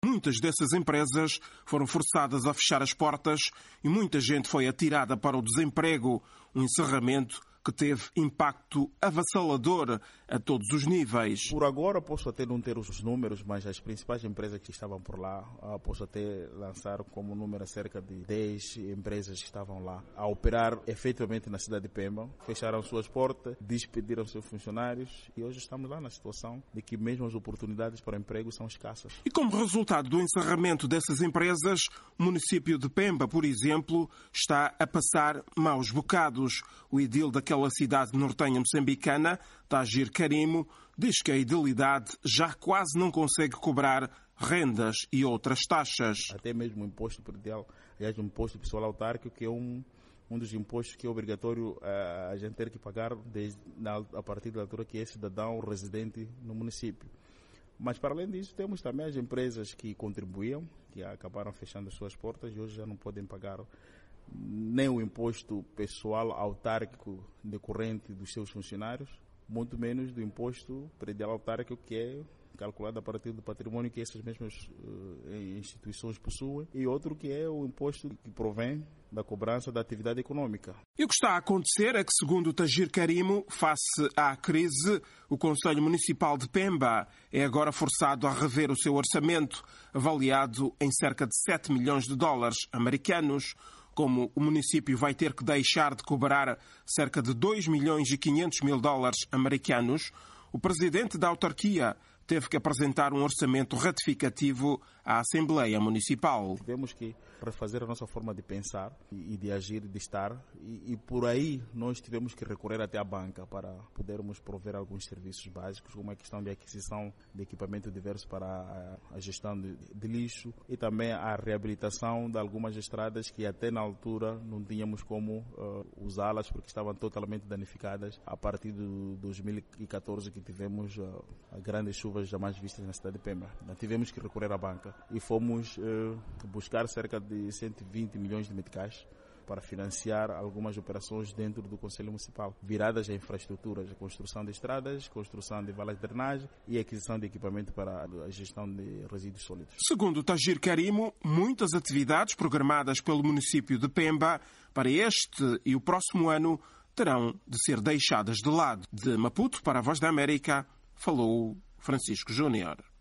Muitas dessas empresas foram forçadas a fechar as portas e muita gente foi atirada para o desemprego, um encerramento que teve impacto avassalador a todos os níveis. Por agora posso até não ter os números, mas as principais empresas que estavam por lá, posso até lançar como número cerca de 10 empresas que estavam lá a operar efetivamente na cidade de Pemba. Fecharam suas portas, despediram seus funcionários e hoje estamos lá na situação de que mesmo as oportunidades para emprego são escassas. E como resultado do encerramento dessas empresas, o município de Pemba, por exemplo, está a passar maus bocados. O edil daquela cidade nortenha moçambicana, Tagir Karimo, diz que a edilidade já quase não consegue cobrar rendas e outras taxas. Até mesmo o imposto predial, aliás, o imposto pessoal autárquico, que é um dos impostos que é obrigatório a gente ter que pagar a partir da altura que é cidadão residente no município. Mas, para além disso, temos também as empresas que contribuíam, que acabaram fechando as suas portas e hoje já não podem pagar nem o imposto pessoal autárquico decorrente dos seus funcionários, muito menos do imposto predial autárquico, que é calculado a partir do patrimônio que essas mesmas instituições possuem, e outro que é o imposto que provém da cobrança da atividade econômica. E o que está a acontecer é que, segundo o Tagir Karimo, face à crise, o Conselho Municipal de Pemba é agora forçado a rever o seu orçamento, avaliado em cerca de 7 milhões de dólares americanos. Como o município vai ter que deixar de cobrar cerca de 2 milhões e 500 mil dólares americanos, o presidente da autarquia teve que apresentar um orçamento ratificativo à Assembleia Municipal. Tivemos que refazer a nossa forma de pensar e de agir, de estar, e por aí nós tivemos que recorrer até à banca para podermos prover alguns serviços básicos, como a questão de aquisição de equipamento diverso para a gestão de lixo e também a reabilitação de algumas estradas que até na altura não tínhamos como usá-las porque estavam totalmente danificadas a partir de 2014 que tivemos grandes chuvas jamais vistas na cidade de Pemba. Tivemos que recorrer à banca e fomos buscar cerca de 120 milhões de meticais para financiar algumas operações dentro do Conselho Municipal, viradas a infraestruturas, a construção de estradas, construção de valas de drenagem e aquisição de equipamento para a gestão de resíduos sólidos. Segundo Tagir Karimo, muitas atividades programadas pelo município de Pemba para este e o próximo ano terão de ser deixadas de lado. De Maputo para a Voz da América, falou Francisco Júnior.